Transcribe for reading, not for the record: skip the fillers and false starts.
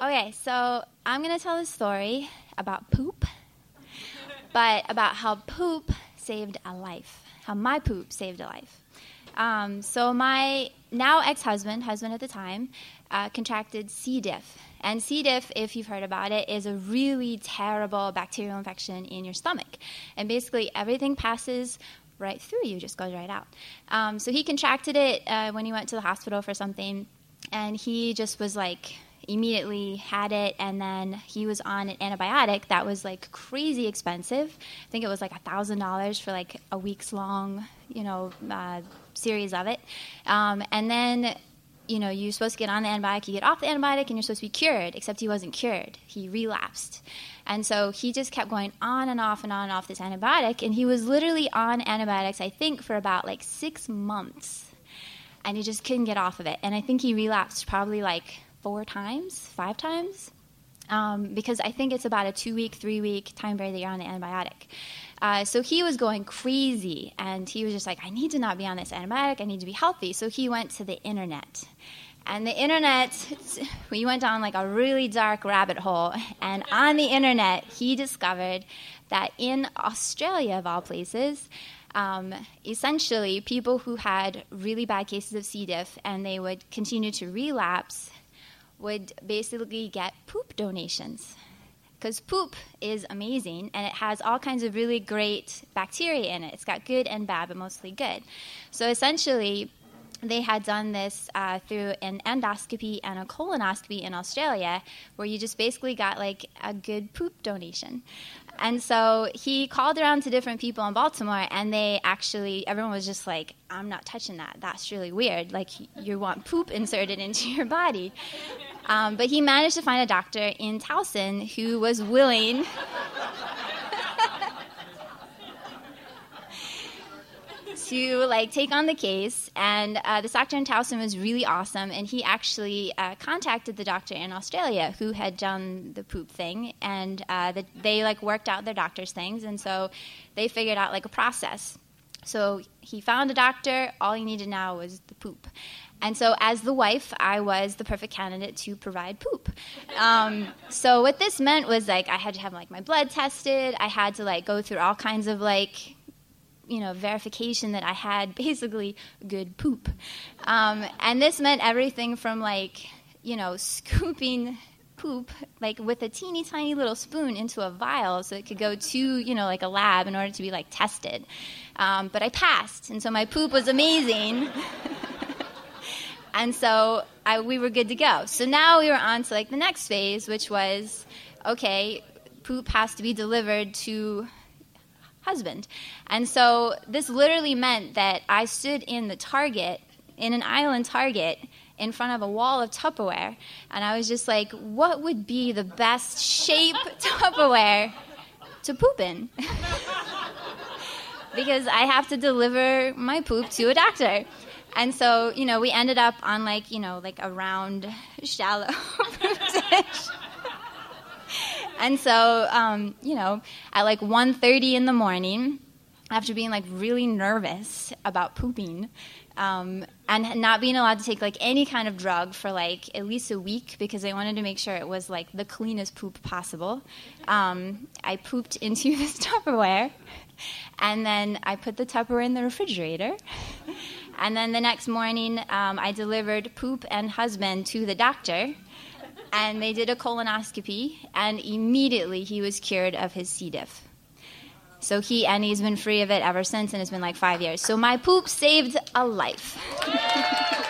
Okay, so I'm going to tell a story about poop, but about how poop saved a life, how my poop saved a life. So my now ex-husband at the time, contracted C. diff. And C. diff, if you've heard about it, is a really terrible bacterial infection in your stomach. And basically everything passes right through you, just goes right out. So he contracted it when he went to the hospital for something, and he just was like, immediately had it, and then he was on an antibiotic that was like crazy expensive. I think it was like $1,000 for like a week's long, series of it. And then, you're supposed to get on the antibiotic, you get off the antibiotic, and you're supposed to be cured, except he wasn't cured. He relapsed. And so he just kept going on and off and on and off this antibiotic, and he was literally on antibiotics, I think, for about like 6 months. And he just couldn't get off of it. And I think he relapsed probably like 5 times, because I think it's about a 2-week, 3-week time period that you're on the antibiotic. So he was going crazy, and he was just like, I need to not be on this antibiotic, I need to be healthy. So he went to the internet. And the internet, we went down like a really dark rabbit hole, and on the internet, he discovered that in Australia, of all places, essentially people who had really bad cases of C. diff and they would continue to relapse would basically get poop donations, because poop is amazing and it has all kinds of really great bacteria in it. It's got good and bad, but mostly good. So essentially, they had done this through an endoscopy and a colonoscopy in Australia, where you just basically got like a good poop donation. And so he called around to different people in Baltimore, and everyone was just like, I'm not touching that. That's really weird. Like, you want poop inserted into your body. But he managed to find a doctor in Towson who was willing to take on the case, and this doctor in Towson was really awesome, and he actually contacted the doctor in Australia who had done the poop thing, and they worked out their doctor's things, and so they figured out a process. So he found a doctor. All he needed now was the poop. And so as the wife, I was the perfect candidate to provide poop. So what this meant was I had to have my blood tested. I had to go through all kinds of verification that I had basically good poop. And this meant everything from scooping poop with a teeny tiny little spoon into a vial so it could go to a lab in order to be tested. But I passed, and so my poop was amazing. And so we were good to go. So now we were on to the next phase, which was, okay, poop has to be delivered to husband. And so this literally meant that I stood in an island Target, in front of a wall of Tupperware, and I was just like, what would be the best shape Tupperware to poop in? Because I have to deliver my poop to a doctor. And so, we ended up on a round, shallow poop dish. And so, at 1:30 in the morning, after being really nervous about pooping, and not being allowed to take any kind of drug for at least a week, because I wanted to make sure it was the cleanest poop possible, I pooped into this Tupperware, and then I put the Tupperware in the refrigerator. And then the next morning, I delivered poop and husband to the doctor, and they did a colonoscopy, and immediately he was cured of his C. diff. So he's been free of it ever since, and it's been 5 years. So my poop saved a life.